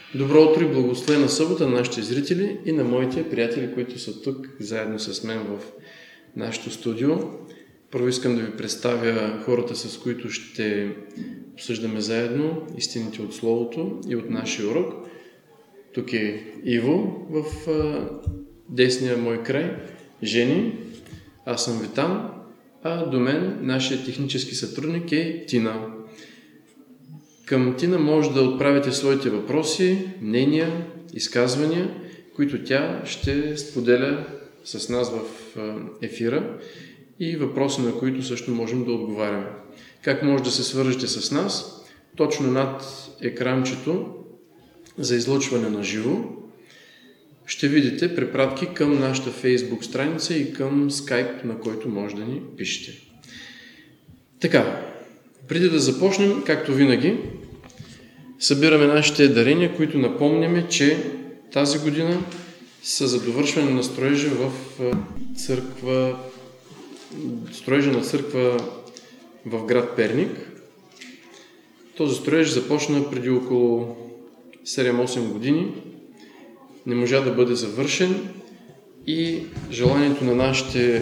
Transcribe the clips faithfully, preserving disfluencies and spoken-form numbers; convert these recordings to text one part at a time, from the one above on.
Добро утро и благословена събота на нашите зрители и на моите приятели, които са тук заедно с мен в нашето студио. Първо искам да ви представя хората, с които ще обсъждаме заедно истините от Словото и от нашия урок. Тук е Иво в а, десния мой край, Жени, аз съм Витан, а до мен нашия технически сътрудник е Тина. Към Тина може да отправите своите въпроси, мнения, изказвания, които тя ще споделя с нас в ефира и въпроси, на които също можем да отговаряме. Как може да се свържете с нас? Точно над екранчето за излъчване на живо ще видите препратки към нашата Facebook страница и към Skype, на който може да ни пишете. Така, преди да започнем, както винаги, събираме нашите дарения, които напомняме, че тази година са за довършване на строежа в църква, строежа на църква в град Перник. Този строеж започна преди около седем-осем години, не можа да бъде завършен и желанието на нашите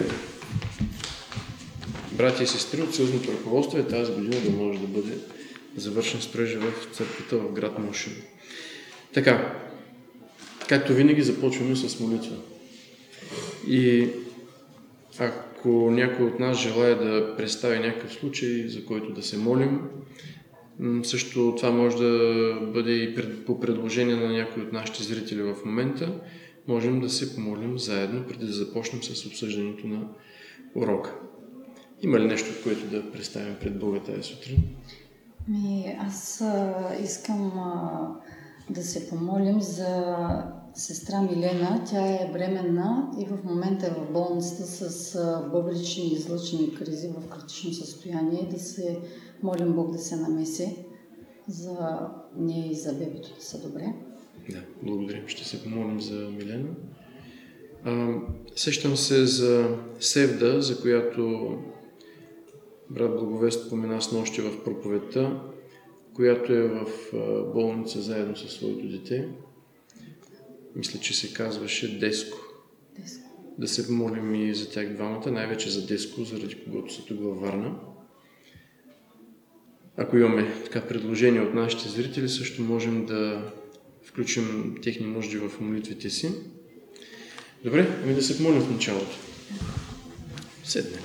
братя и сестри от съюзното ръководство е тази година да може да бъде завършен строежа в църквата в град Мошево. Така, както винаги започваме с молитва. И ако някой от нас желая да представи някакъв случай, за който да се молим, също това може да бъде и по предложение на някой от нашите зрители в момента, можем да се помолим заедно, преди да започнем с обсъждането на урока. Има ли нещо, което да представим пред Бога тази сутрин? Ми, аз а, искам а, да се помолим за сестра Милена. Тя е бременна и в момента е в болницата с а, бъбречни и излъчени кризи в критично състояние. Да се молим Бог да се намеси за нея и за бебето да са добре. Да, благодарим. Ще се помолим за Милена. А, сещам се за Севда, за която брат Благовест спомена с нощи в проповедта, която е в болница заедно със своето дете. Мисля, че се казваше Деско. Деско. Да се помолим и за тях двамата, най-вече за Деско, заради когото са тук във Варна. Ако имаме така предложение от нашите зрители, също можем да включим техни нужди в молитвите си. Добре, ами да се помолим в началото. Седне.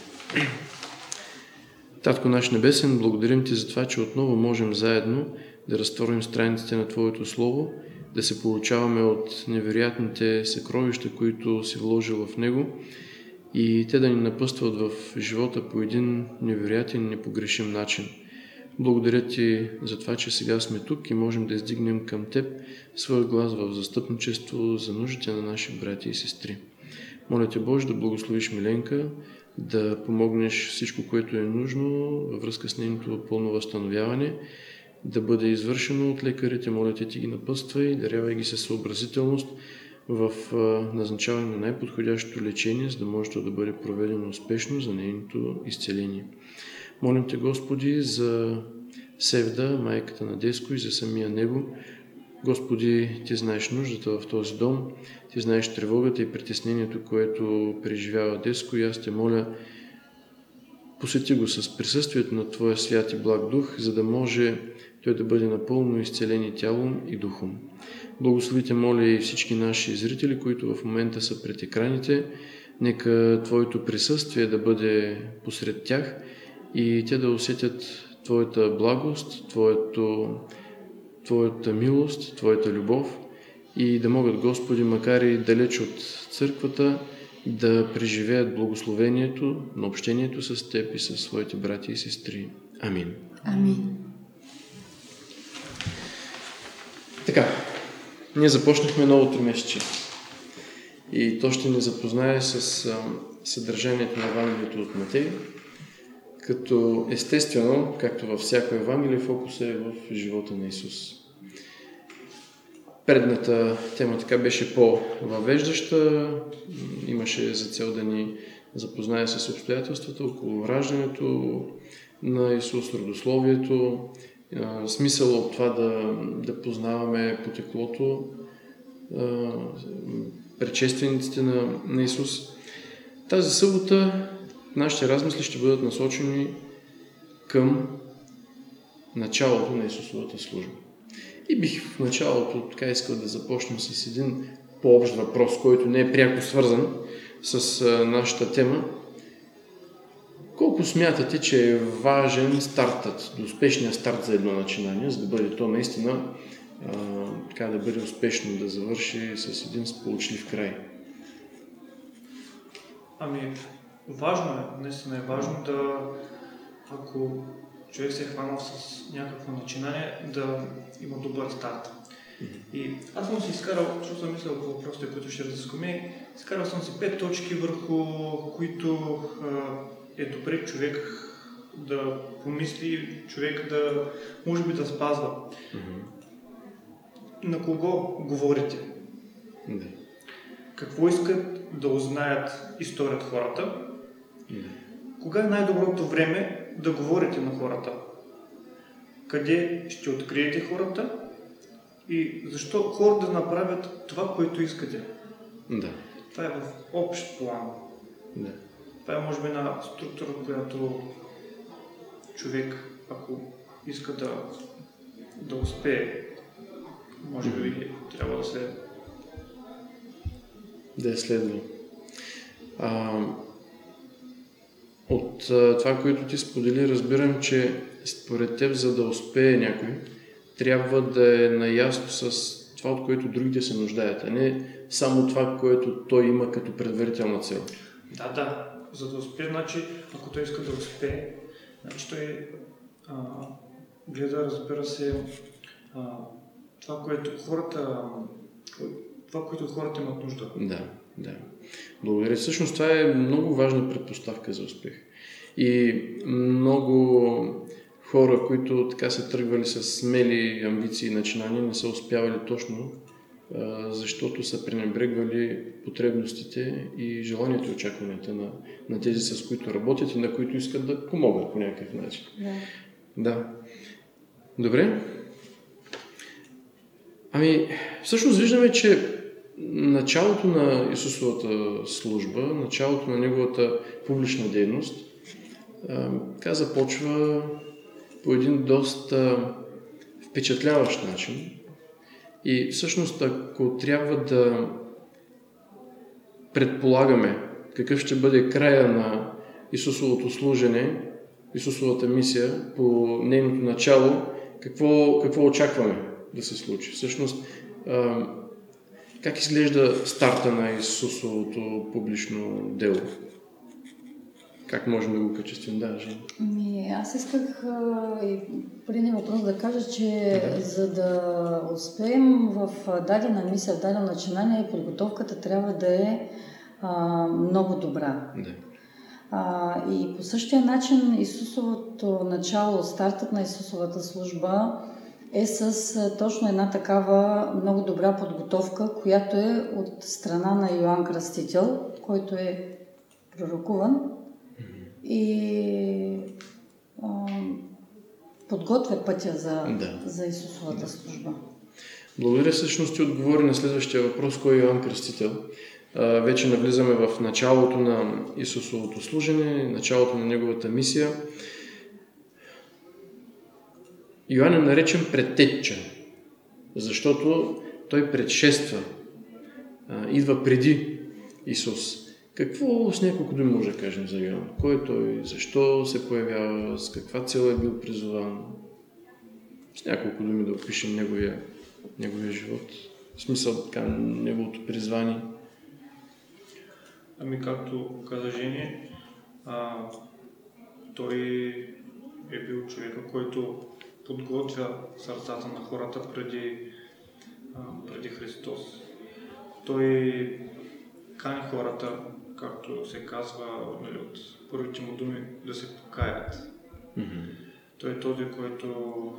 Татко наш небесен, благодарим Ти за това, че отново можем заедно да разтворим страниците на Твоето Слово, да се получаваме от невероятните съкровища, които си вложил в него и те да ни напъстват в живота по един невероятен, непогрешим начин. Благодаря Ти за това, че сега сме тук и можем да издигнем към Теб своя глас в застъпничество за нуждите на наши братя и сестри. Моля Те, Боже, да благословиш Миленка, да помогнеш всичко, което е нужно във връзка с нейното пълно възстановяване, да бъде извършено от лекарите. Моля Те, Ти ги напътствай, дарявай ги със съобразителност в назначаване на най-подходящото лечение, за да може да бъде проведено успешно за нейното изцеление. Молим Те, Господи, за Севда, майката на Деско и за самия него. Господи, Ти знаеш нуждата в този дом, Ти знаеш тревогата и притеснението, което преживява Деско, и аз Те моля, посети го с присъствието на Твоя свят и благ дух, за да може той да бъде напълно изцелен и тялом и духом. Благослови Те, моля, и всички наши зрители, които в момента са пред екраните, нека Твоето присъствие да бъде посред тях и те да усетят Твоята благост, Твоето Твоята милост, Твоята любов и да могат, Господи, макар и далеч от църквата, да преживеят благословението на общението с Теб и със своите братя и сестри. Амин. Амин. Така, ние започнахме ново тримесечие и то ще ни запознае с а, съдържанието на Евангелието от Матей, като естествено, както във всяко Евангелие, фокусът е в живота на Исус. Предната тема така беше по-въвеждаща, имаше за цел да ни запознае с обстоятелствата около раждането на Исус, родословието, а, смисъл от това да, да познаваме потеклото, а, предшествениците на, на Исус. Тази събота нашите размисли ще бъдат насочени към началото на Исусовата служба. И бих в началото така искал да започнем с един по-общ въпрос, който не е пряко свързан с а, нашата тема. Колко смятате, че е важен стартът, до успешния старт за едно начинание, за да бъде то наистина а, така да бъде успешно, да завърши с един сполучлив край? Ами, важно е, наистина е важно да, ако човек се е хванал с някакво начинание, да има добър старт. Mm-hmm. И аз съм си изкарал, защото съм мислял по въпросите, които ще разискваме, изкарал съм си пет точки, върху които а, е добре човек да помисли, човек да може би да спазва. Mm-hmm. На кого говорите? Mm-hmm. Какво искат да узнаят историята хората? Mm-hmm. Кога е най-доброто време да говорите на хората? Къде ще откриете хората? И защо хората да направят това, което искате? Да. Това е в общ план. Да. Това е може би една структура, която човек, ако иска да, да успее, може би mm-hmm. трябва да следва. Да е следва. А, от а, това, което ти сподели, разбирам, че според теб, за да успее някой, трябва да е наясно с това, от което другите се нуждаят, а не само това, което той има като предварителна цел. Да, да. За да успее, значи, ако той иска да успее, значи той а, гледа, разбира се, а, това, което хората, това, което хората имат нужда. Да, да. Благодаря. Всъщност това е много важна предпоставка за успех. И много хора, които така са тръгвали с смели амбиции и начинания, не са успявали точно, защото са пренебрегвали потребностите и желанията и очакванията на, на тези, с които работят и на които искат да помогнат по някакъв начин. Да. Да. Добре. Ами, всъщност виждаме, че началото на Исусовата служба, началото на неговата публична дейност, така започва по един доста впечатляващ начин. И всъщност, ако трябва да предполагаме какъв ще бъде края на Исусовото служене, Исусовата мисия по нейното начало, какво, какво очакваме да се случи? Всъщност, как изглежда старта на Исусовото публично дело? Как можем да го качествим? Да, Жени? Ми, аз исках а, и преди въпрос да кажа, че да. За да успеем в дадена мисия, в дадено начинание, подготовката трябва да е а, много добра. Да. А, и по същия начин Исусовото начало, стартът на Исусовата служба е с а, точно една такава много добра подготовка, която е от страна на Йоан Кръстител, който е пророкуван и а, подготвя пътя за, да. за Исусовата да. служба. Благодаря. Всъщност ти отговори на следващия въпрос, кой е Йоан Кръстител. А, вече навлизаме в началото на Исусовото служене, началото на неговата мисия. Йоан е наречен предтеча, защото той предшества, а, идва преди Исус. Какво с няколко думи може да кажем за Йоан? Кой е той? Защо се появява? С каква цел е бил призован? С няколко думи да опишем неговия, неговия живот. В смисъл, така, неговото призвание. Ами, както каза Жени, а, той е бил човека, който подготвя сърцата на хората преди, а, преди Христос. Той кани хората, както се казва, нали, от първите му думи, да се покаят. Mm-hmm. Той е този, който,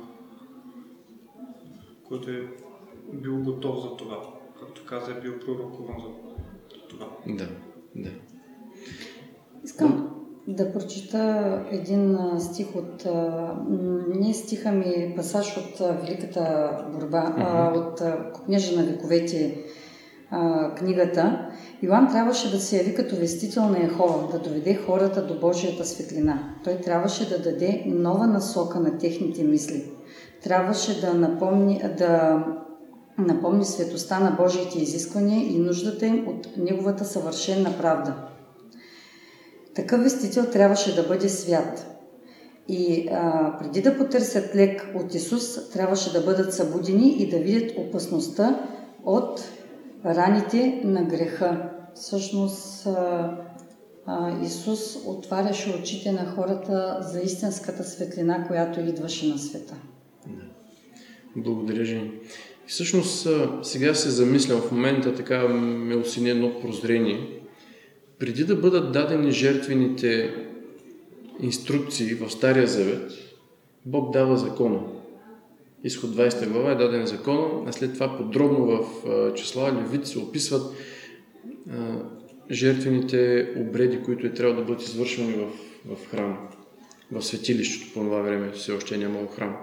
който е бил готов за това. Както каза, е бил пророкуван за това. Да, да. Искам Да прочита един а, стих от... А, не стиха ми, пасаж от а, Великата борба, mm-hmm. а, от а, Книжа на вековете а, книгата. Йоан трябваше да се яви като вестител на Йехова, да доведе хората до Божията светлина. Той трябваше да даде нова насока на техните мисли. Трябваше да напомни, да напомни светостта на Божиите изисквания и нуждата им от неговата съвършена правда. Такъв вестител трябваше да бъде свят. И а, преди да потърсят лек от Исус, трябваше да бъдат събудени и да видят опасността от раните на греха. Всъщност а, а, Исус отваряше очите на хората за истинската светлина, която идваше на света. Да. Благодаря, Жени. Всъщност сега се замислям в момента, така ме осени едно прозрение. Преди да бъдат дадени жертвените инструкции в Стария Завет, Бог дава закона. Изход двадесета глава е даден закона, а след това подробно в числа Левит се описват а, жертвените обреди, които е трябва да бъдат извършвани в, в храм, в светилището по това време, все още е нямало храм.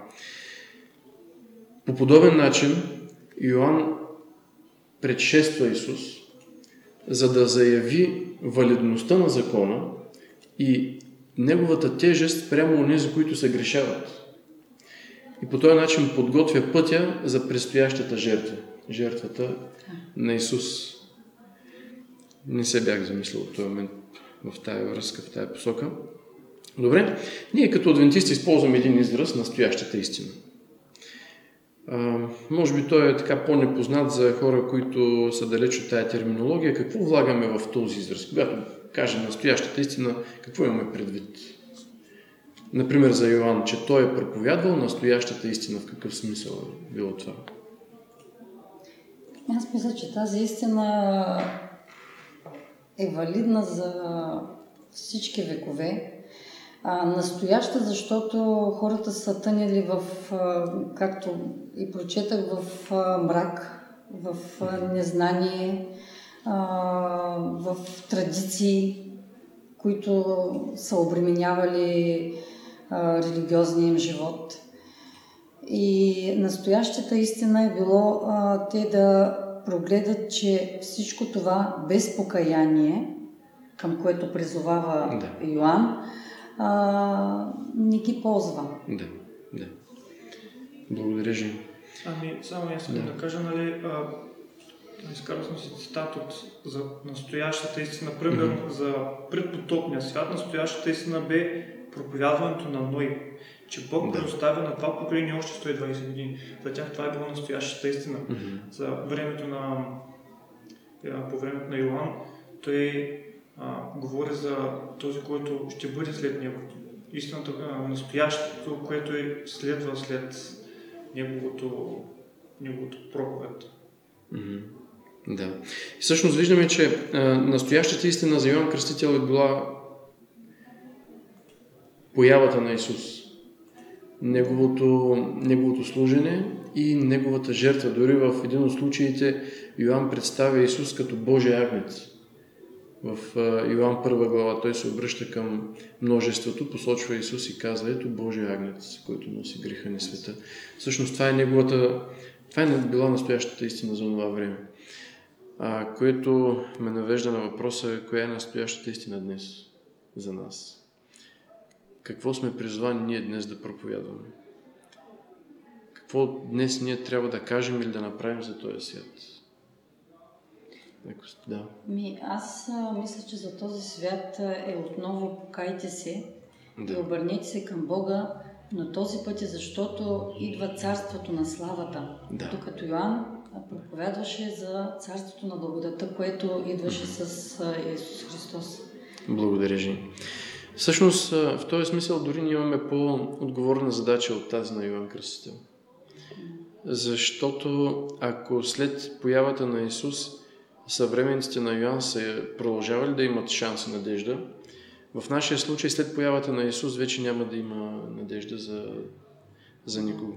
По подобен начин Йоан предшества Исус, за да заяви валидността на закона и неговата тежест прямо онези, които се грешават. И по този начин подготвя пътя за предстоящата жертва. Жертвата на Исус. Не се бях замислил в този момент в тая връзка, в тая посока. Добре, ние като адвентисти използваме един израз настоящата истина. А, може би той е така по-непознат за хора, които са далеч от тая терминология. Какво влагаме в този израз? Когато кажем настоящата истина, какво имаме предвид? Например за Йоан, че той е проповядвал настоящата истина. В какъв смисъл е било това? Аз мисля, че тази истина е валидна за всички векове. А, настояща, защото хората са тъняли в, а, както и прочетах, в а, мрак, в а, незнание, а, в традиции, които са обременявали а, религиозния им живот. И настоящата истина е било а, те да прогледат, че всичко това без покаяние, към което призовава да. Йоан, а, не ги ползва. Да, да. Благодаря, Жени. Ами, само искам да. да кажа, нали, а, изкарал съм си цитат от за настоящата истина, примерно mm-hmm. за предпотопния свят, настоящата истина бе проповядването на Ной, че Бог да. предоставя на това поколение още сто и двадесет години. За тях това е било настоящата истина. Mm-hmm. За времето на по времето на Йоан, той а, говори за този, който ще бъде след него. Истината, а, настоящето, което е следва след неговото, неговото проповед. Mm-hmm. Да. И всъщност виждаме, че а, настоящата истина за Йоан Кръстител е била появата на Исус. Неговото, неговото служене и неговата жертва. Дори в един от случаите Йоан представя Исус като Божия агнец. В Йоан първа глава той се обръща към множеството, посочва Исус и казва: ето Божия агнец, който носи греха на света. Всъщност това е неговата, това е била настоящата истина за това време. А, което ме навежда на въпроса: коя е настоящата истина днес за нас? Какво сме призвани ние днес да проповядваме? Какво днес ние трябва да кажем или да направим за този свят? Да. Ми, аз а, мисля, че за този свят е отново покайте се да. И обърнете се към Бога, но този път е защото идва царството на славата. Да. Докато Йоан проповядваше за царството на благодата, което идваше mm-hmm. с а, Исус Христос. Благодаря, Жени. Всъщност, в този смисъл дори ние имаме по-отговорна задача от тази на Йоан Кръстител. Защото ако след появата на Исус съвременниците на Йоан са продължавали да имат шанс и надежда, в нашия случай след появата на Исус вече няма да има надежда за, за никого.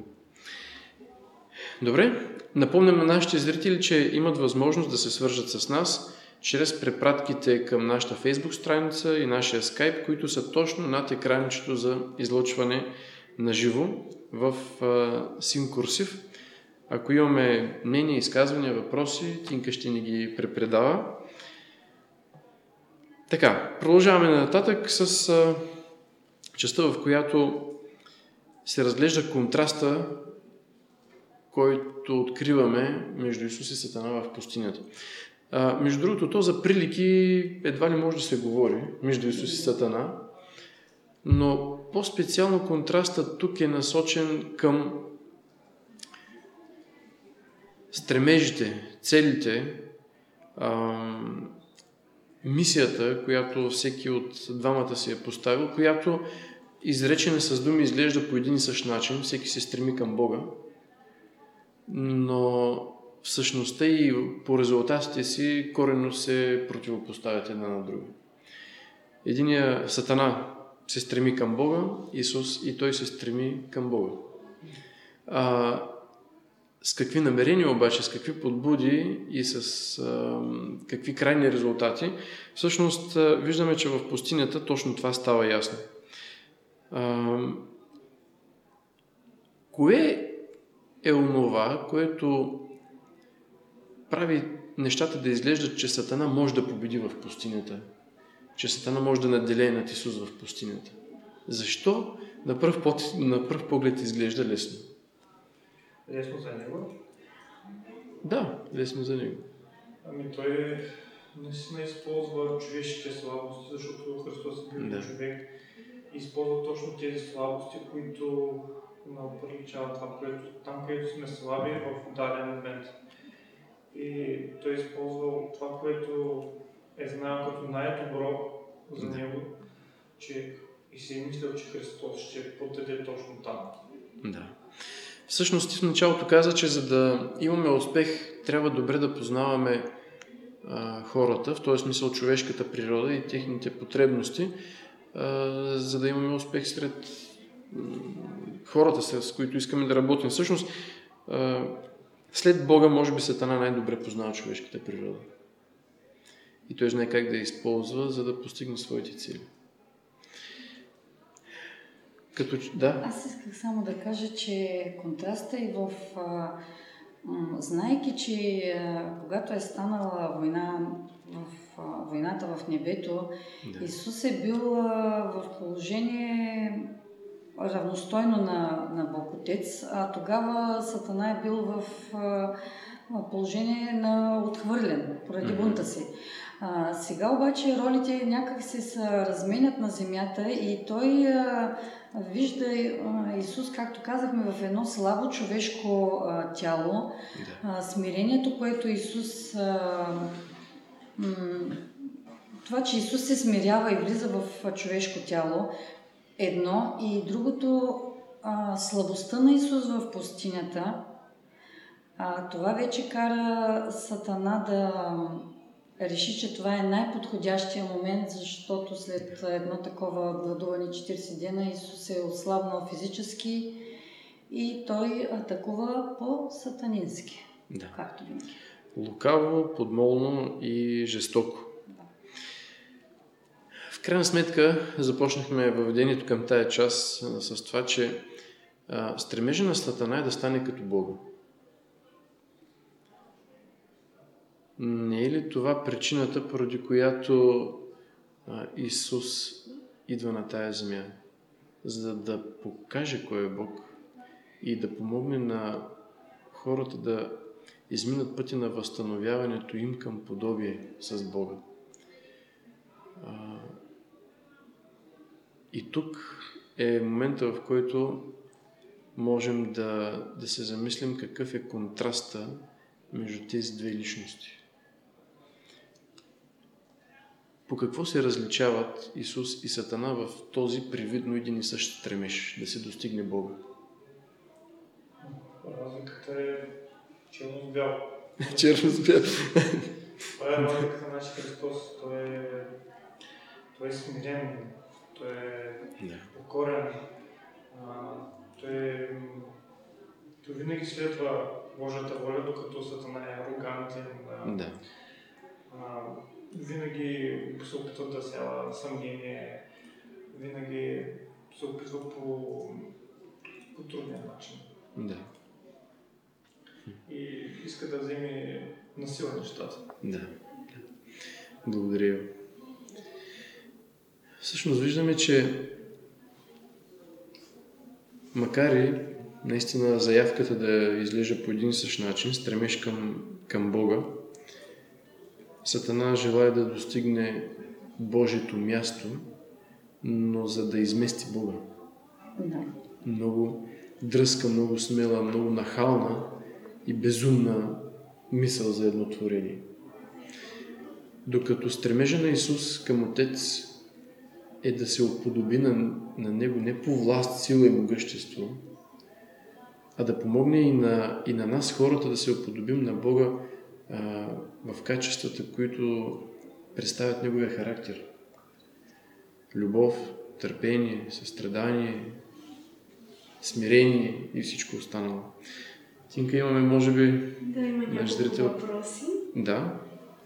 Добре, напомням на нашите зрители, че имат възможност да се свържат с нас чрез препратките към нашата Facebook страница и нашия Skype, които са точно над екранчето за излъчване на живо в Син Курсив. Ако имаме мнения, изказвания, въпроси, Тинка ще ни ги препредава. Така, продължаваме нататък с а, частта, в която се разглежда контраста, който откриваме между Исус и Сатана в пустинята. А, между другото, то за прилики едва ли може да се говори между Исус и Сатана, но по-специално контрастът тук е насочен към стремежите, целите, а, мисията, която всеки от двамата си е поставил, която изречена с думи изглежда по един и същ начин, всеки се стреми към Бога, но всъщността и по резултатите си коренно се противопоставят една на друга. Единия Сатана се стреми към Бога, Исус, и той се стреми към Бога. А, с какви намерения обаче, с какви подбуди и с а, какви крайни резултати, всъщност а, виждаме, че в пустинята точно това става ясно. А, кое е онова, което прави нещата да изглеждат, че Сатана може да победи в пустинята, че Сатана може да наделее над Исус в пустинята? Защо на пръв, под, на пръв поглед изглежда лесно? Лесно за него? Да, лесно за него. Ами той наистина използва човешките слабости, защото Христос е бил да. човек и използва точно тези слабости, които приличават това, което, там, където сме слаби в даден момент. И той използва това, което е знаел като най-добро за да. него, че и си е мислил, че Христос ще подаде точно там. Да. Всъщност ти в началото каза, че за да имаме успех, трябва добре да познаваме а, хората, в този смисъл човешката природа и техните потребности, а, за да имаме успех сред м, хората, с които искаме да работим. Всъщност, а, след Бога, може би Сатана най-добре познава човешката природа. И той знае как да я използва, за да постигне своите цели. Като, да. Аз исках само да кажа, че контраста и в... А, м, знайки, че а, когато е станала война, в, а, войната в небето, да. Исус е бил а, в положение равностойно на, на Бог Отец, а тогава Сатана е бил в а, положение на отхвърлен поради Mm-hmm. бунта си. А, сега обаче ролите някак се са разменят на земята и той а, вижда а, Исус, както казахме, в едно слабо човешко а, тяло. Да. А, смирението, което Исус... А, м- това, че Исус се смирява и влиза в човешко тяло, едно, и другото, а, слабостта на Исус в пустинята, а, това вече кара Сатана да реши, че това е най-подходящия момент, защото след едно такова гладуване четирийсет дена Исус е отслабнал физически и той атакува по-сатанински, Да. както винаги. Лукаво, подмолно и жестоко. В крайна сметка започнахме въведението към тая част а, с това, че а, стремежа на Сатана е да стане като Бога. Не е ли това причината, поради която а, Исус идва на тая земя? За да покаже кой е Бог и да помогне на хората да изминат пътя на възстановяването им към подобие с Бога. А, и тук е момента, в който можем да, да се замислим какъв е контраста между тези две личности. По какво се различават Исус и Сатана в този привидно един и същ стремеж да се достигне Бога? Разликата е черно с бяло. Черно с бяло. Това е разликата на нашия Христос. Той е, той е смирен, той е Да. покорен, а, той, е, той винаги следва Божията воля, докато Сатана е арогантен. А, Да. а, винаги се опитва да сява съмнение, винаги се опитва по, по трудния начин. Да. И иска да вземе насила нещата. Да. Благодаря. Всъщност виждаме, че макар и наистина заявката да изглежда по един и същ начин, стремеж към, към Бога, Сатана желая да достигне Божието място, но за да измести Бога. Да. Много дръзка, много смела, много нахална и безумна мисъл за едно творение. Докато стремежа на Исус към Отец е да се уподоби на, на Него не по власт, сила и могъщество, а да помогне и на, и на нас, хората, да се уподобим на Бога а, в качествата, които представят Неговия характер. Любов, търпение, състрадание, смирение и всичко останало. Тинка, имаме, може би, да, има няколко зрител... въпроси. Да.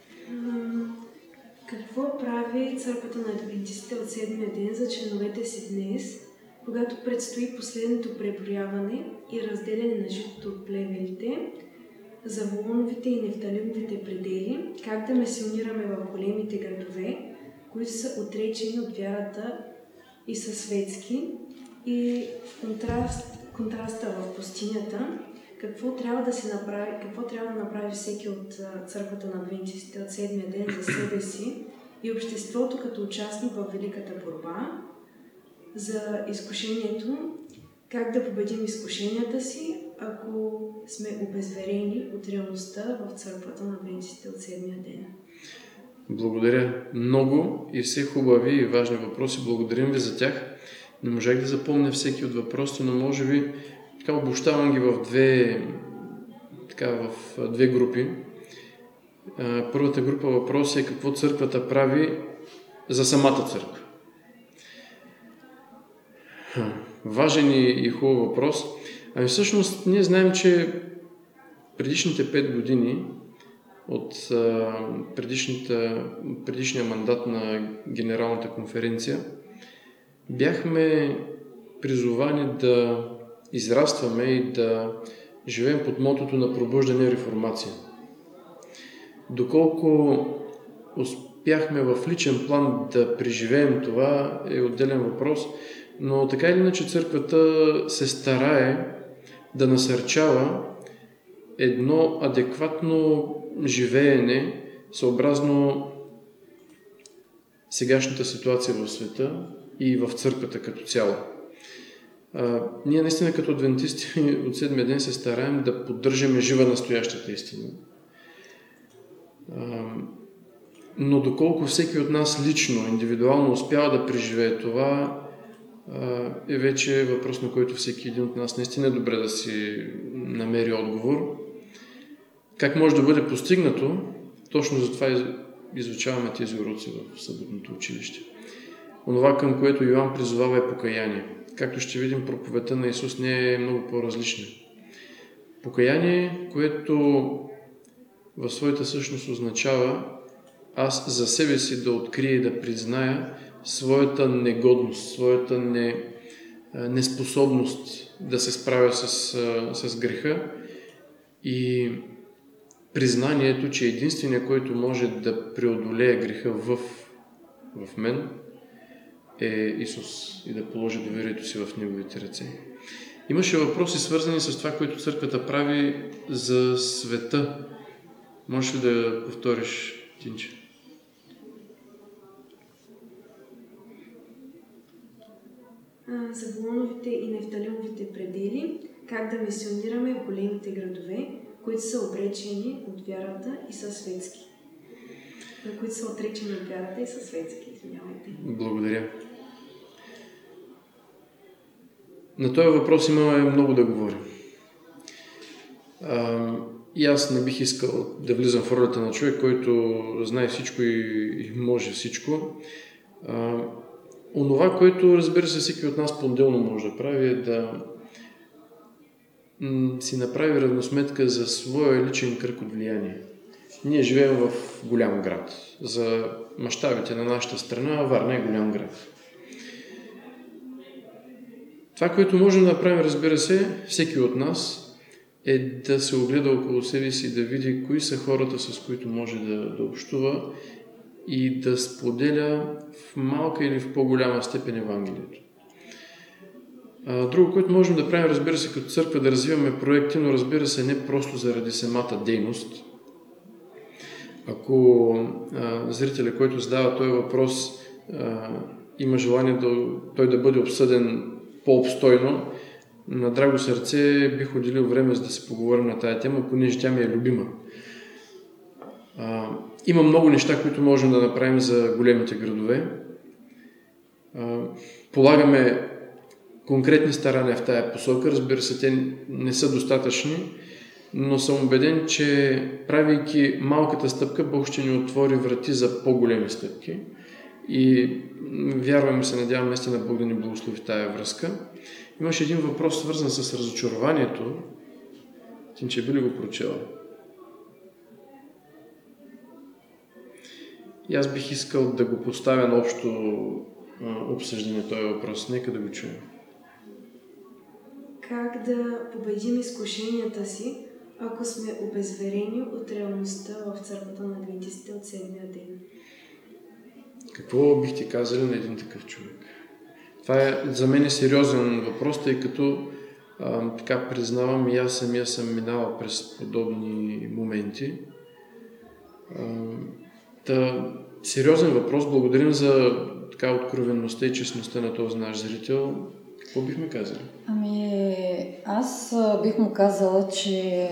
Какво прави църквата на адвентистите от седмия ден за членовете си днес, когато предстои последното преброяване и разделяне на житото от племените, за Волоновите и Нефталимовите предели, как да мисионираме в големите градове, които са отречени от вярата и са светски, и в контраст, контраста в пустинята, какво трябва да се направи, какво трябва да направи всеки от църквата на адвентистите от седмия ден за себе си и обществото като участник в великата борба за изкушението, как да победим изкушенията си, ако сме обезверени от реалността в църквата на адвентистите от седмия ден. Благодаря много и все хубави и важни въпроси. Благодарим ви за тях. Не можах да запомня всеки от въпросите, но може би така обобщавам ги в две, така, в две групи. Първата група въпроси е какво църквата прави за самата църква. Важен и хубав въпрос. Ами всъщност ние знаем, че предишните пет години от предишния мандат на Генералната конференция бяхме призовани да израстваме и да живеем под мотото на пробуждане и реформация. Доколко успяхме в личен план да преживеем това е отделен въпрос, но така или иначе църквата се старае да насърчава едно адекватно живеене съобразно сегашната ситуация в света и в църквата като цяло. А, ние наистина като адвентисти от седмия ден се стараем да поддържаме жива настоящата истина. А, но доколко всеки от нас лично, индивидуално успява да преживее това, а, е вече въпрос, на който всеки един от нас наистина е добре да си намери отговор. Как може да бъде постигнато? Точно за това изучаваме тези уроци в съботното училище. Онова, към което Йоан призовава, е покаяние. Както ще видим, проповедта на Исус не е много по-различна. Покаяние, което в своята същност означава аз за себе си да открия и да призная своята негодност, своята не, неспособност да се справя с, с греха и признанието, че единственият, който може да преодолее греха в, в мен, е Исус и да положи доверието си в Неговите ръце. Имаше въпроси, свързани с това, което църквата прави за света. Можеш ли да повториш, Тинче? За Волоновите и Нефталимовите предели, как да мисионираме в големите градове, които са обречени от вярата и са светски. Които са отречени от вярата и са светски, извинявайте. Благодаря. На този въпрос имаме много да говорим. А, и аз не бих искал да влизам в ролята на човек, който знае всичко и, и може всичко. А, онова, което, разбира се, всеки от нас по-отделно може да прави, е да м- си направи равносметка за своя личен кръг от влияние. Ние живеем в голям град. За мащабите на нашата страна Варна е голям град. Това, което можем да направим, разбира се, всеки от нас, е да се огледа около себе си и да види кои са хората, с които може да, да общува и да споделя в малка или в по-голяма степен Евангелието. Друго, което можем да правим, разбира се, като църква, да развиваме проекти, но разбира се, не просто заради самата дейност. Ако а, зрителя, който задава този въпрос, а, има желание да, той да бъде обсъден по-обстойно, на драго сърце бих отделил време за да се поговорим на тая тема, понеже тя ми е любима. А, има много неща, които можем да направим за големите градове. А, полагаме конкретни старания в тая посока, разбира се, те не са достатъчни, но съм убеден, че правейки малката стъпка, Бог ще ни отвори врати за по-големи стъпки. И вярвам и се надявам наистина Бог да ни благослови тая връзка. Имаше един въпрос, свързан с разочарованието. Ти, че би ли го прочела? И аз бих искал да го поставя на общо обсъждане този въпрос. Нека да го чуем. Как да победим изкушенията си, ако сме обезверени от реалността в църквата на адвентистите от седмия ден? Какво бихте казали на един такъв човек? Това е за мен е сериозен въпрос, тъй като а, така признавам и аз самия съм минавал през подобни моменти. А, та, сериозен въпрос. Благодарим за така откровеността и честността на този наш зрител. Какво бихме казали? Ами, аз бих му казала, че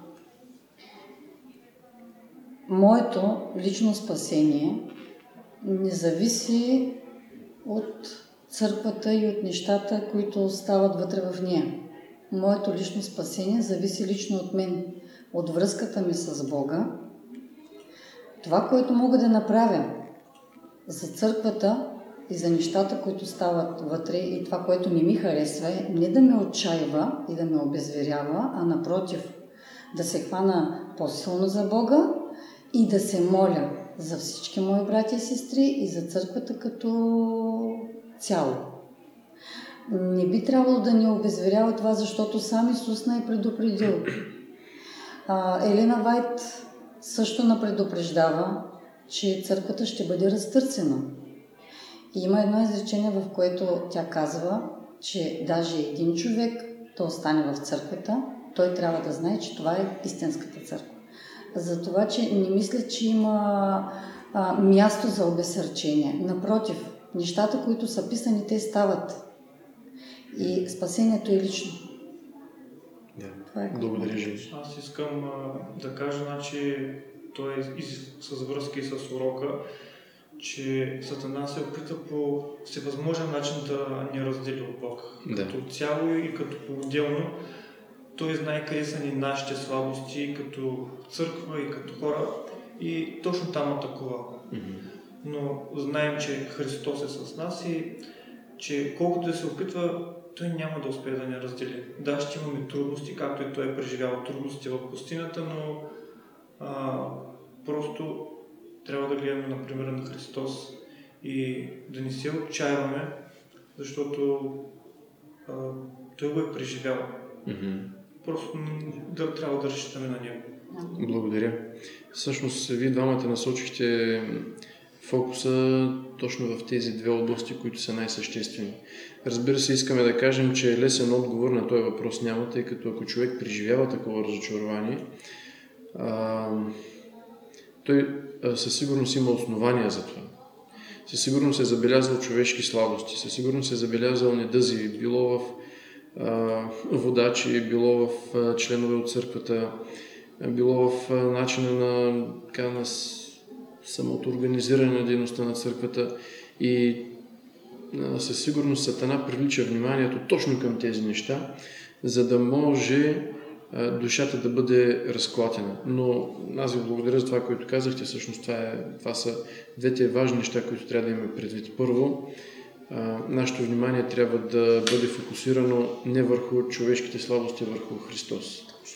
моето лично спасение не зависи от църквата и от нещата, които стават вътре в нея. Моето лично спасение зависи лично от мен, от връзката ми с Бога. Това, което мога да направя за църквата и за нещата, които стават вътре и това, което не ми харесва, е не да ме отчаива и да ме обезверява, а напротив, да се хвана по-силно за Бога и да се моля за всички мои братя и сестри и за църквата като цяло. Не би трябвало да ни обезверява това, защото сам Исус не е предупредил. А, Елена Вайт също напредупреждава, че църквата ще бъде разтърсена. И има едно изречение, в което тя казва, че даже един човек да остане в църквата, той трябва да знае, че това е истинската църква. За това, че не мисля, че има а, място за обезсърчение. Напротив, нещата, които са писани, те стават. И спасението е лично. Да. Това е Благодаря, Жени. Аз искам а, да кажа, значи, той е и с връзка и с урока, че Сатана се опита по всевъзможен начин да ни раздели от Бог. Да. Като цяло и като по-отделно. Той знае къде са ни нашите слабости, като църква и като хора. И точно там атакува. Mm-hmm. Но знаем, че Христос е с нас и че колкото да се опитва, той няма да успее да ни раздели. Да, ще имаме трудности, както и той е преживял трудности в пустинята, но а, просто трябва да гледаме на примера на Христос и да не се отчаиваме, защото а, той го е преживял. Mm-hmm. Просто да, трябва да разчитаме на него. Благодаря. Всъщност, вие двамата насочихте фокуса точно в тези две области, които са най-съществени. Разбира се, искаме да кажем, че лесен отговор на този въпрос няма, тъй като ако човек преживява такова разочарование, а, той а, със сигурност има основания за това. Със сигурност е забелязал човешки слабости, със сигурност е забелязал недъзи, било в а, водачи, било в а, членове от църквата, било в а, начина на, така, на самото организиране на дейността на църквата и а, със сигурност Сатана привлича вниманието точно към тези неща, за да може а, душата да бъде разклатена. Но аз ви благодаря за това, което казахте. Всъщност това, е, това са двете важни неща, които трябва да имаме предвид. Първо, а, нашето внимание трябва да бъде фокусирано не върху човешките слабости, а върху Христос.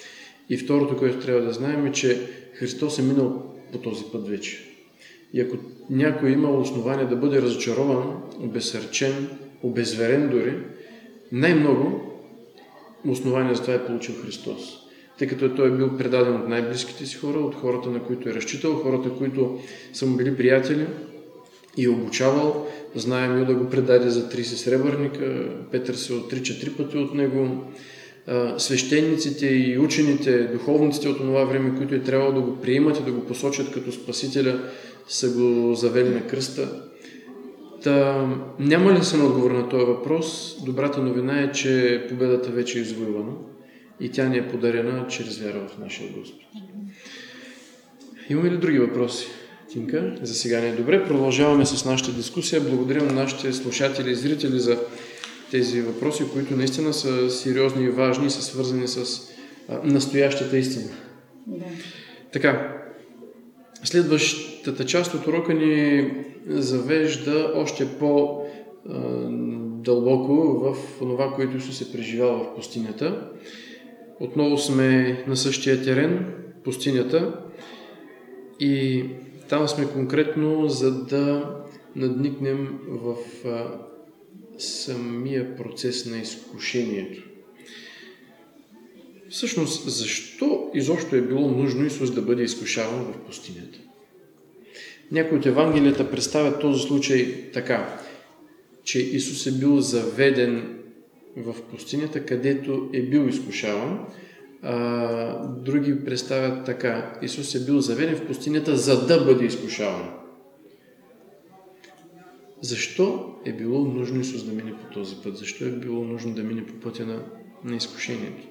И второто, което трябва да знаем е, че Христос е минал по този път вече. И ако някой има основание да бъде разочарован, обезсърчен, обезверен дори, най-много основание за това е получил Христос. Тъй като той е бил предаден от най-близките си хора, от хората, на които е разчитал, хората, които са му били приятели и обучавал. Знаем и да го предаде за трийсет сребърника, Петър се отрича три пъти от него. Свещениците и учените, духовниците от това време, които е трябвало да го приемат и да го посочат като Спасителя, са го завели на кръста. Та, няма ли се на отговор на този въпрос? Добрата новина е, че победата вече е извоювана и тя ни е подарена чрез вяра в нашия Господ. Имаме ли други въпроси, Тинка? За сега не е добре. Продължаваме с нашата дискусия. Благодарим на нашите слушатели и зрители за тези въпроси, които наистина са сериозни и важни и са свързани с а, настоящата истина. Да. Така, следващата част от урока ни завежда още по-дълбоко в това, което Исус е преживял в пустинята. Отново сме на същия терен, пустинята, и там сме конкретно, за да надникнем в а, самия процес на изкушението. Всъщност, защо изобщо е било нужно Исус да бъде изкушаван в пустинята? Някои от Евангелията представят този случай така, че Исус е бил заведен в пустинята, където е бил изкушаван. А, други представят така: Исус е бил заведен в пустинята, за да бъде изкушаван. Защо е било нужно Исус да мине по този път? Защо е било нужно да мине по пътя на, на изкушението?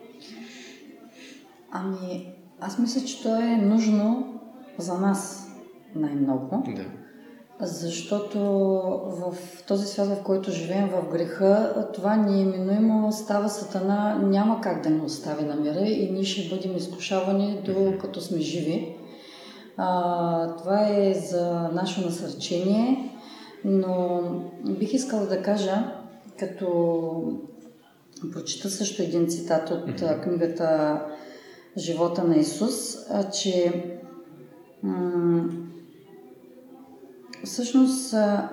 Ами, аз мисля, че то е нужно за нас най-много. Да. Защото в този свят, в който живеем, в греха, това неименуемо става Сатана, няма как да ни остави на мира и ние ще бъдем изкушавани докато сме живи. А, това е за наше насърчение, но бих искала да кажа, като прочита също един цитат от mm-hmm. книгата Живота на Исус, а, че м- всъщност а,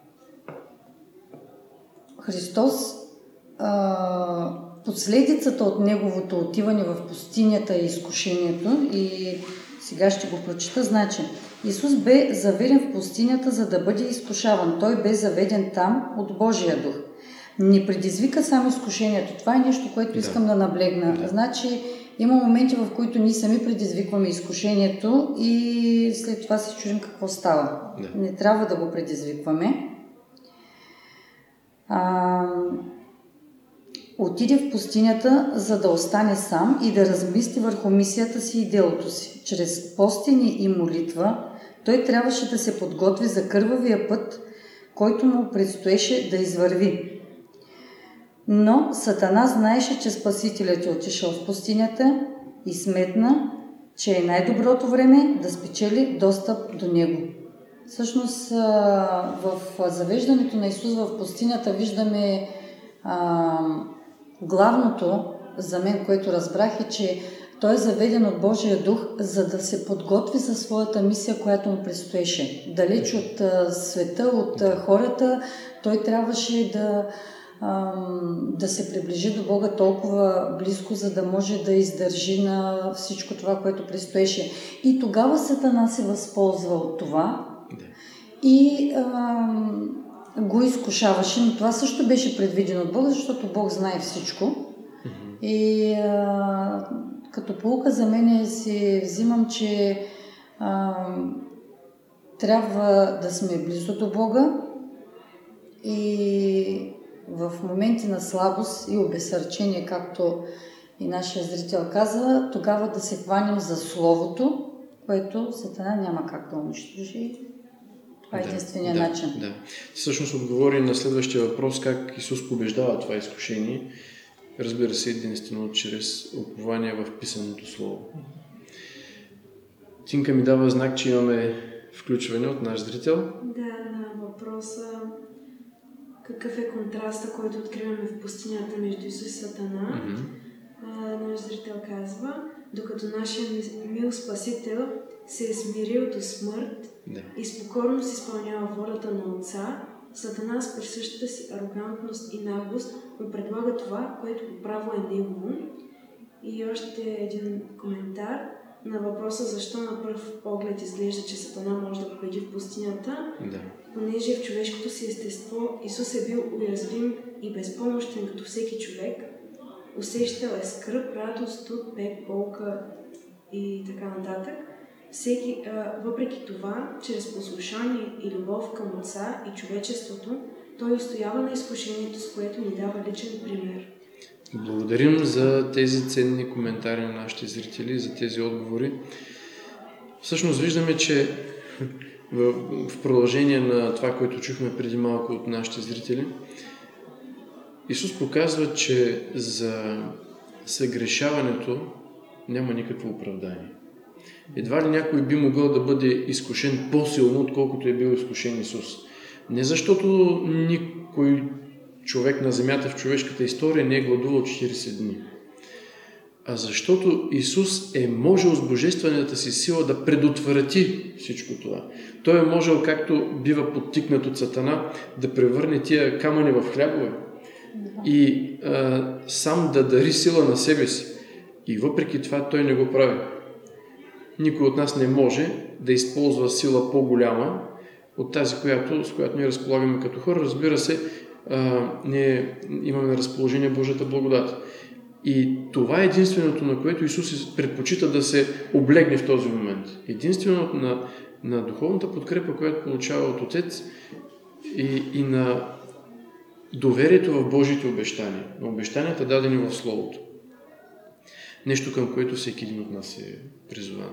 Христос, а, последицата от Неговото отиване в пустинята и изкушението, и сега ще го прочита, значи Исус бе заведен в пустинята, за да бъде изкушаван. Той бе заведен там от Божия дух. Не предизвика само изкушението. Това е нещо, което да. искам да наблегна. Да. Значи има моменти, в които ние сами предизвикваме изкушението и след това се чудим какво става. Да. Не трябва да го предизвикваме. А, отиде в пустинята, за да остане сам и да размисли върху мисията си и делото си. Чрез постени и молитва той трябваше да се подготви за кървавия път, който му предстоеше да извърви. Но Сатана знаеше, че Спасителят е отишъл в пустинята и сметна, че е най-доброто време да спечели достъп до него. Всъщност в завеждането на Исус в пустинята виждаме а, главното за мен, което разбрах, е, че той е заведен от Божия дух, за да се подготви за своята мисия, която му предстоеше. Далеч от а, света, от а, хората, той трябваше да да се приближи до Бога толкова близко, за да може да издържи на всичко това, което предстоеше. И тогава Сатана се възползва от това да. и а, го изкушаваше, но това също беше предвидено от Бога, защото Бог знае всичко. Mm-hmm. И а, като поука за мен си взимам, че а, трябва да сме близо до Бога и в моменти на слабост и обезсърчение, както и нашия зрител каза, тогава да се хванем за Словото, което Сатана няма как да унищожи. Това е да, единствения да, начин. Да. Всъщност отговори на следващия въпрос, как Исус побеждава това изкушение. Разбира се, единствено чрез упование в писаното Слово. Тинка ми дава знак, че имаме включване от наш зрител. Да, на въпроса какъв е контраста, който откриваме в пустинята между Исус и Сатана. Mm-hmm. Наш зрител казва: докато нашия мил Спасител се е смирил до смърт Да. и с покорност изпълнява волята на Отца, Сатана с присъщата си арогантност и наглост му предлага това, което по право е негово. И още един коментар на въпроса защо на пръв поглед изглежда, че Сатана може да победи в пустинята. Да. Понеже в човешкото си естество Исус е бил уязвим и безпомощен като всеки човек, усещал е скръб, радост, труд, бед, болка и така нататък. Всеки, а, въпреки това, чрез послушание и любов към Отца и човечеството, той устоява на изкушението, с което ни дава личен пример. Благодарим за тези ценни коментари на нашите зрители, за тези отговори. Всъщност виждаме, че в, в продължение на това, което чухме преди малко от нашите зрители, Исус показва, че за съгрешаването няма никакво оправдание. Едва ли някой би могъл да бъде изкушен по-силно, отколкото е бил изкушен Исус. Не защото никой човек на земята в човешката история не е гладувал четирийсет дни, а защото Исус е можел с божествената си сила да предотврати всичко това. Той е можел, както бива подтикнат от Сатана, да превърне тия камъни в хлябове и а, сам да дари сила на себе си. И въпреки това той не го прави. Никой от нас не може да използва сила по-голяма от тази, която, с която ние разполагаме като хора. Разбира се, а, ние имаме разположение Божията благодат. И това е единственото, на което Исус предпочита да се облегне в този момент. Единственото на, на духовната подкрепа, която получава от Отец и, и на доверието в Божите обещания, на обещанията дадени в Словото. Нещо, към което всеки един от нас е призован.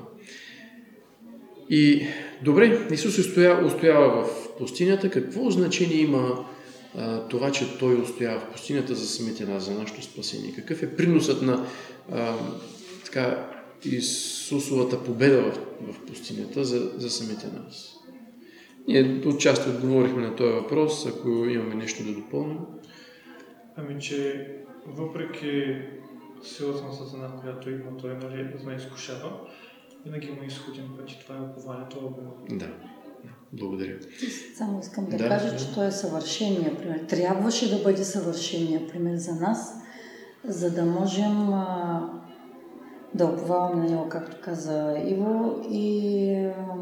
И добре, Исус устоява, устоява в пустинята. Какво значение има а, това, че Той устоява в пустинята за самите нас, за нашето спасение? Какъв е приносът на а, така, Исусовата победа в, в пустинята за, за самите нас? Ние отчасти отговорихме на този въпрос, ако имаме нещо да допълним. Ами, че въпреки силата на Сатана, която има, той нали, да ме изкушава, винаги има изходен път и това е упованието в Бога. Да, благодаря. Само искам да, Да, кажа, да. че той е съвършения пример. Трябваше да бъде съвършения пример за нас, за да можем а, да уповаваме на него, както каза Иво, и а,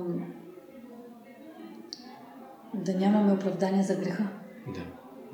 да нямаме оправдание за греха. Да, да.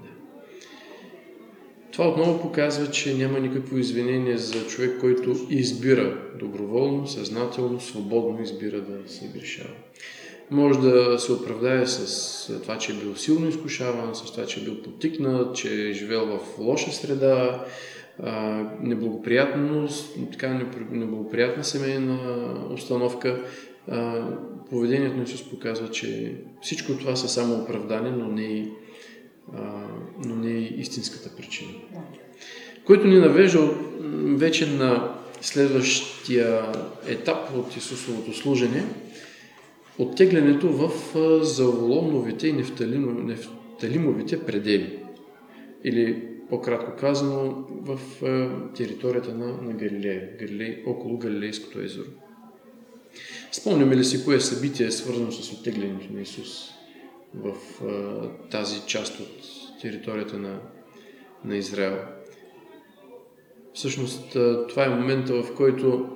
Това отново показва, че няма никакво извинение за човек, който избира доброволно, съзнателно, свободно избира да се грешава. Може да се оправдае с това, че е бил силно изкушаван, с това, че е бил подтикнат, че е живел в лоша среда, неблагоприятно, така неблагоприятна семейна обстановка. Поведението на Исус показва, че всичко това са само оправдания, но не, но не е истинската причина. Което ни навежда вече на следващия етап от Исусовото служене, оттеглянето в Заволоновите и Нефталимовите предели. Или, по-кратко казано, в територията на, на Галилея, Галилей, около Галилейското езеро. Спомняме ли си кое събитие е свързано с оттеглянето на Исус в а, тази част от територията на, на Израел? Всъщност, а, това е момента, в който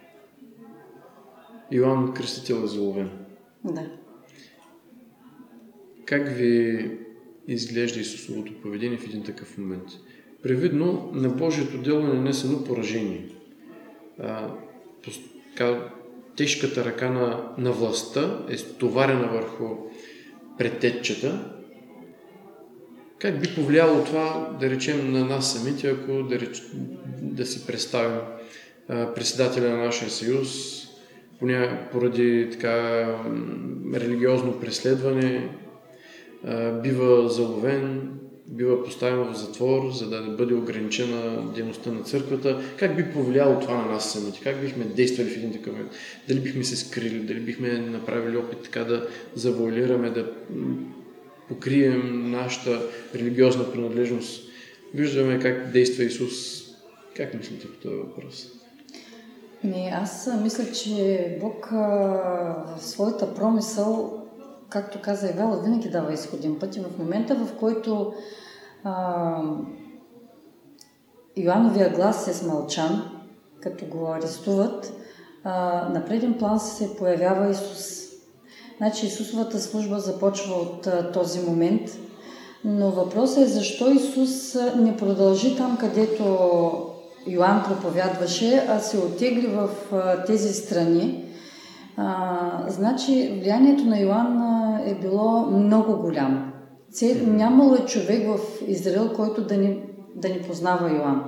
Йоан Кръстител е заловен. Да. Как ви изглежда Исусовото поведение в един такъв момент? Привидно на Божието дело е нанесено поражение. А, така, тежката ръка на, на властта е стоварена върху претеччата. Как би повлияло това, да речем, на нас самите, ако да, реч... да си представим а, председателя на нашия съюз, поня... поради така религиозно преследване, а, бива заловен, бива поставен в затвор, за да не бъде ограничена дейността на църквата. Как би повлияло това на нас самите? Как бихме действали в един такъв момент? Дали бихме се скрили? Дали бихме направили опит така да завуалираме, да покрием нашата религиозна принадлежност? Виждаме как действа Исус. Как мислите по този въпрос? Ми, аз мисля, че Бог а, в своята промисъл, както каза Ивела, винаги дава изходен път. И в момента, в който а, Йоановия глас е смълчан, като го арестуват, а, на преден план се появява Исус. Значи Исусовата служба започва от а, този момент, но въпросът е защо Исус не продължи там, където Йоан проповядваше, а се оттегли в а, тези страни. А, значи влиянието на Йоан а, е било много голямо. Цел, нямало е човек в Израил, който да не, да не познава Йоан.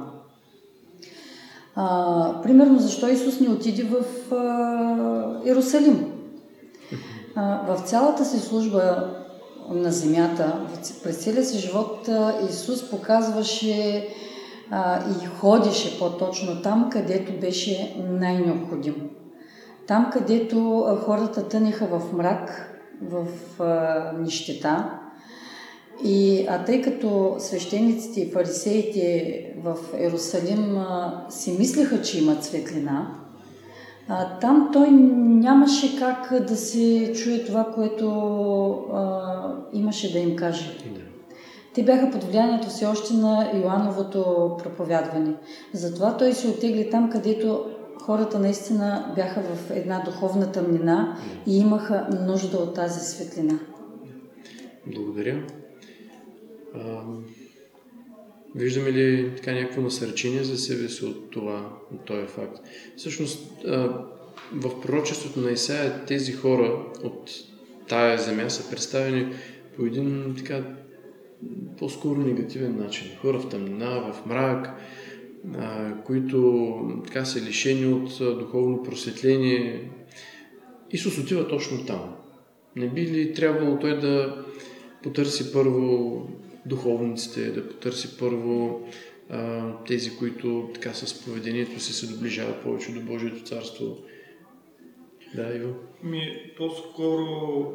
А, примерно, защо Исус не отиде в а, Иерусалим? А, в цялата си служба на земята, през целия си живот, Исус показваше а, и ходеше по-точно там, където беше най-необходим. Там, където а, хората тънеха в мрак, в а, нищета. И, а тъй като свещениците и фарисеите в Иерусалим а, си мислеха, че имат светлина, а, там той нямаше как да се чуе това, което а, имаше да им каже. Да. Те бяха под влиянието все още на Йоановото проповядване. Затова той се оттегли там, където хората наистина бяха в една духовна тъмнина и имаха нужда от тази светлина. Благодаря. А, виждаме ли така някакво насърчение за себе си от това, от този факт? Всъщност, а, в пророчеството на Исаия тези хора от тая земя са представени по един така по-скоро негативен начин. Хора в тъмнина, в мрак, а, които така са лишени от духовно просветление. Исус отива точно там. Не би ли трябвало той да потърси първо духовниците, да потърси първо а, тези, които така с поведението си се доближават повече до Божието царство? Да, Иво? Ми, по-скоро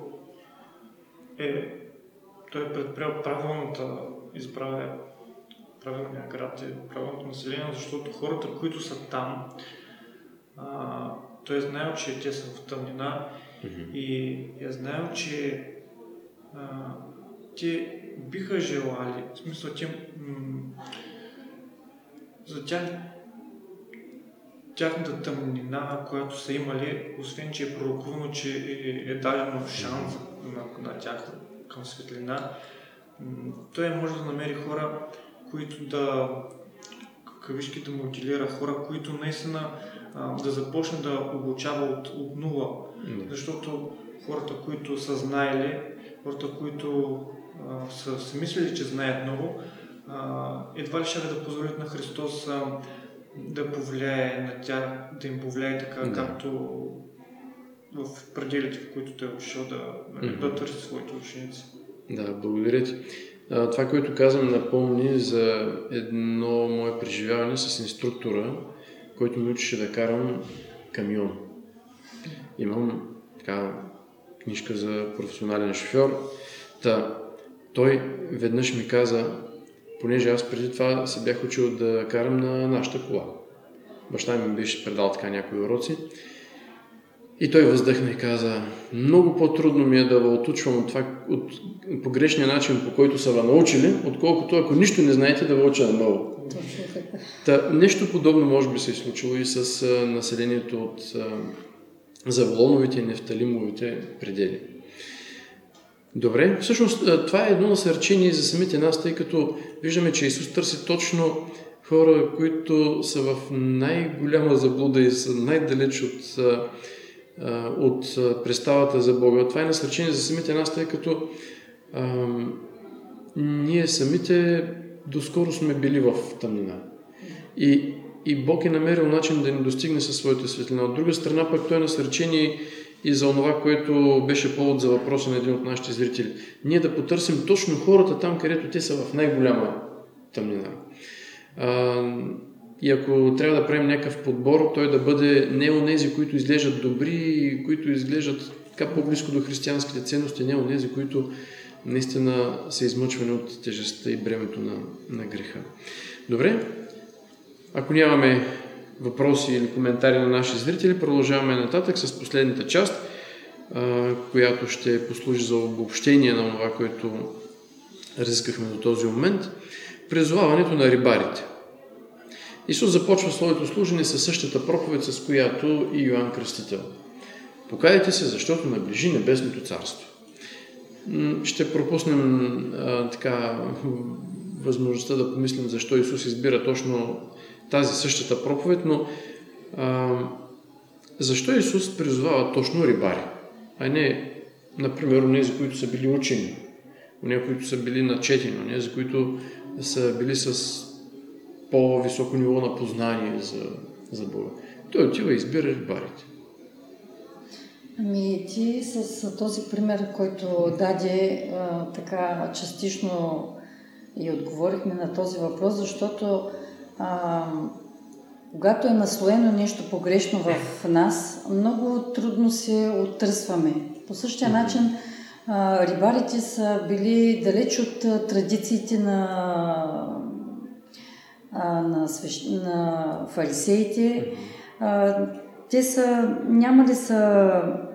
е той е предприел правилната избравя правилния град и правилното население, защото хората, които са там, а, той е знаел, че те са в тъмнина mm-hmm. и е знаел, че а, те биха желали, в смисъл, те, м- за тях тяхната тъмнина, която са имали, освен че е пророкувано, че е, е дадено шанс на, на тях към светлина, той може да намери хора, които да кавишки да мотивира, хора, които наистина а, да започне да обучава от, от нула. Mm. Защото хората, които са знаели, хората, които а, са си мислили, че знаят много, а, едва ли ще да позволят на Христос а, да повлияе на тях, да им повлияе така, mm. както в пределите, в които той е отишъл да, mm-hmm. да търси своите ученици. Да, благодаря ти. Това, което казвам, напомни за едно мое преживяване с инструктора, който ми учеше да карам камион. Имам така книжка за професионален шофьор. Та, той веднъж ми каза, понеже аз преди това се бях учил да карам на нашата кола. Баща ми беше предал така някои уроци. И той въздъхна и каза, много по-трудно ми е да ви отучвам от, това, от погрешния начин, по който са ви научили, отколкото ако нищо не знаете да ви уча наново. Та, нещо подобно може би се е случило и с а, населението от а, Заволоновите и Нефталимовите предели. Добре, всъщност а, това е едно насърчение за самите нас, тъй като виждаме, че Исус търси точно хора, които са в най-голяма заблуда и са най-далеч от а, от представата за Бога. Това е насърчение за самите нас, тъй като а, ние самите доскоро сме били в тъмнина. И, и Бог е намерил начин да ни достигне със своята светлина. От друга страна пък той е насърчение и за това, което беше повод за въпроса на един от нашите зрители. Ние да потърсим точно хората там, където те са в най-голяма тъмнина. А, И ако трябва да правим някакъв подбор, той да бъде не онези, които изглеждат добри, които изглеждат така по-близко до християнските ценности, не онези, които наистина са измъчвани от тежестта и бремето на, на греха. Добре, ако нямаме въпроси или коментари на наши зрители, продължаваме нататък с последната част, която ще послужи за обобщение на това, което разискахме до този момент. Призоваването на рибарите. Исус започва своето служене със същата проповед, с която и Йоан Кръстител. Покайте се, защото наближи небесното царство. Ще пропуснем а, така възможността да помислим защо Исус избира точно тази същата проповед, но а, защо Исус призовава точно рибари, а не, например, онези, които са били учени, онези, които са били начетени, онези, които са били с по-високо ниво на познание за, за Бога. Той отива и избира рибарите. Ами ти с този пример, който даде, а, така частично и отговорихме на този въпрос, защото а, когато е наслоено нещо погрешно в нас, много трудно се оттърсваме. По същия mm-hmm. начин а, рибарите са били далеч от а, традициите на, а, на, свещ... на фарисеите. А, те са, нямали са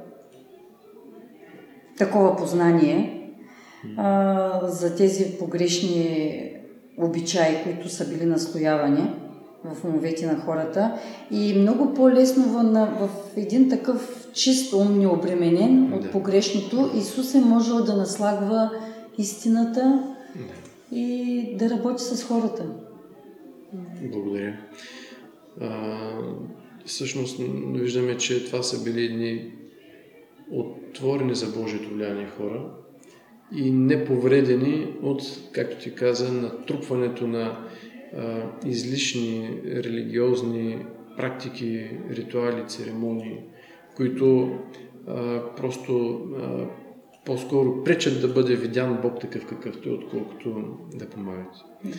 такова познание а, за тези погрешни обичаи, които са били наслоявани в умовете на хората. И много по-лесно в, в един такъв чист ум, необременен от погрешното, Исус е можел да наслагва истината и да работи с хората. Благодаря. А, всъщност виждаме, че това са били едни отворени за Божието влияние хора и неповредени от, както ти каза, натрупването на а, излишни религиозни практики, ритуали, церемонии, които а, просто а, по-скоро пречат да бъде видян Бог такъв какъвто е, отколкото да помагат.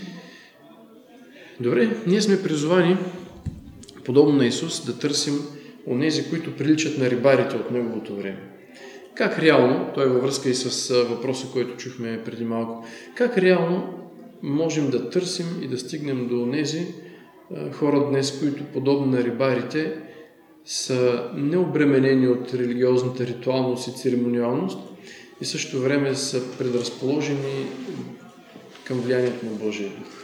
Добре, ние сме призовани, подобно на Исус, да търсим онези, които приличат на рибарите от неговото време. Как реално, той е във връзка и с въпроса, който чухме преди малко, как реално можем да търсим и да стигнем до онези хора днес, които подобно на рибарите са необременени от религиозната ритуалност и церемониалност и в същото време са предразположени към влиянието на Божия дух.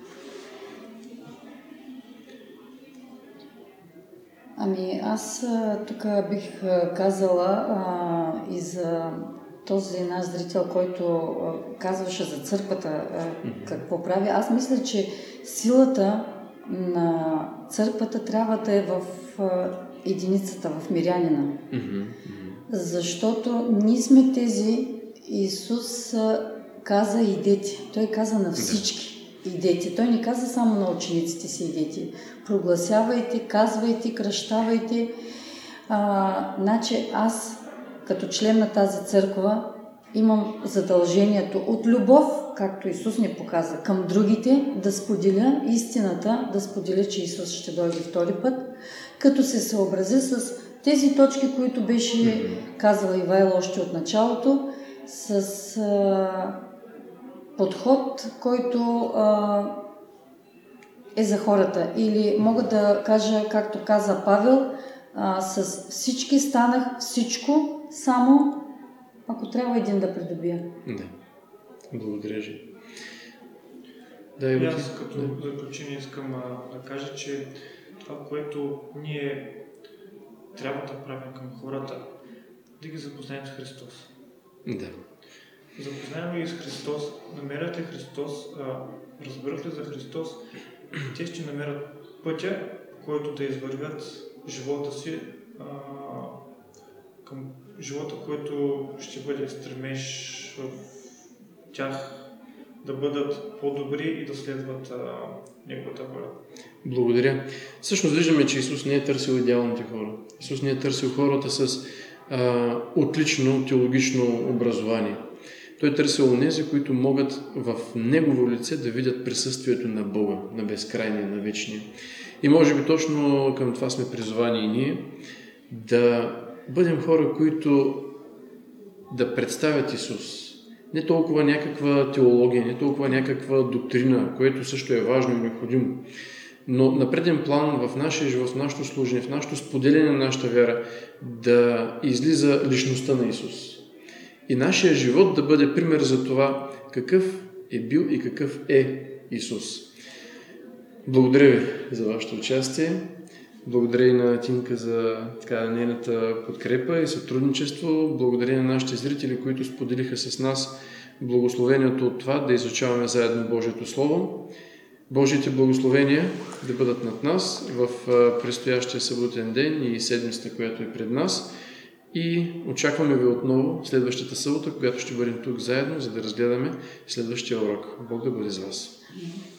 Ами аз тук бих казала а, и за този наш зрител, който а, казваше за църквата а, какво прави. Аз мисля, че силата на църквата трябва да е в а, единицата, в мирянина. Защото ние сме тези, Исус а, каза идете. Той каза на всички. Идете. Той не каза само на учениците си идете. Прогласявайте, казвайте, кръщавайте. А, значи аз, като член на тази църква, имам задължението от любов, както Исус ни показа, към другите, да споделя истината, да споделя, че Исус ще дойде втори път, като се съобрази с тези точки, които беше казала Ивайло още от началото, с а, подход, който а, е за хората. Или мога да кажа, както каза Павел, а, с всички станах всичко, само ако трябва един да придобия. Да. Благодаря, Жи. Да, и аз като да. заключение искам а, да кажа, че това, което ние трябва да правим към хората, да ги запознаем с Христос. Да. Запознаем ли с Христос, намерят ли Христос, а, разберат ли за Христос, те ще намерят пътя, по който да извървят живота си а, към живота, който ще бъде стремеж в тях да бъдат по-добри и да следват а, неговата воля. Благодаря. Всъщност виждаме, че Исус не е търсил идеалните хора. Исус не е търсил хората с а, отлично теологично образование. Той е търсил онези, които могат в Негово лице да видят присъствието на Бога, на безкрайния, на вечния. И може би точно към това сме призовани и ние, да бъдем хора, които да представят Исус. Не толкова някаква теология, не толкова някаква доктрина, което също е важно и необходимо, Но на преден план в нашия живот, в нашето служение, в нашето споделяне на нашата вяра да излиза личността на Исус. И нашия живот да бъде пример за това какъв е бил и какъв е Исус. Благодаря ви за вашето участие. Благодаря и на Тинка за така, нейната подкрепа и сътрудничество. Благодаря на нашите зрители, които споделиха с нас благословението от това да изучаваме заедно Божието Слово. Божиите благословения да бъдат над нас в предстоящия съботен ден и седмицата, която е пред нас. И очакваме ви отново следващата събота, когато ще бъдем тук заедно, за да разгледаме следващия урок. Бог да бъде с вас.